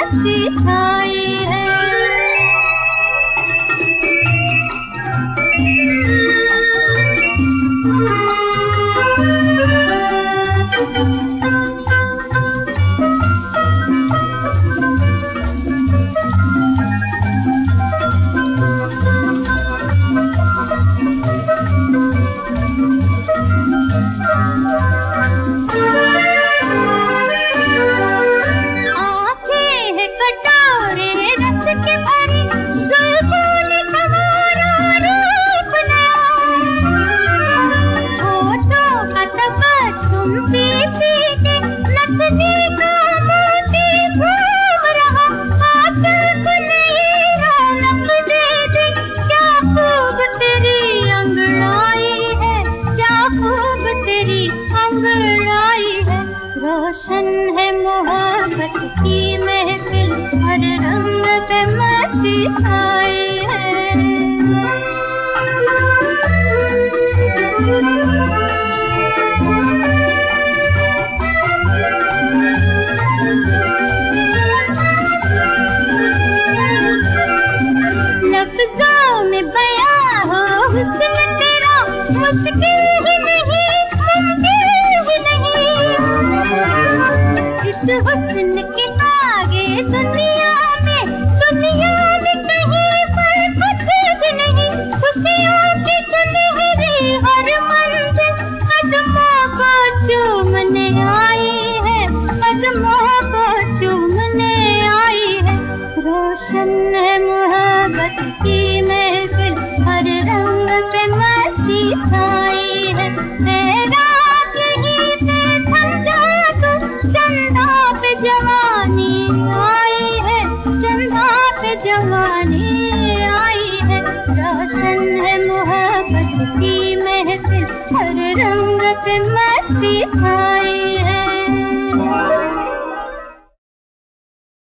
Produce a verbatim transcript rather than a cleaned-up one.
मस्ती छाई है। रोशन है मोहब्बत की महफिल, हर रंग पे मस्ती छाई है। लफ्ज़ों में बयां हो हुस्न तेरा, मुश्किल ही नहीं मुमकिन ही नहीं। इस हुस्न के आगे दुनिया में दुनिया में कहीं पर कुछ भी नहीं। खुशियों की सुनहरी हर मंजिल कदमों को चूमने आई है, कदमों को चूमने आई है। रोशन है मोहब्बत की महफिल, हर रंग पे मस्ती छाई है। तेरा यहीं पे थम जा तू, चंदा पे जवानी आई है, चंदा पे जवानी आई है। रोशन है मोहब्बत की महफिल, हर रंग पे मस्ती छाई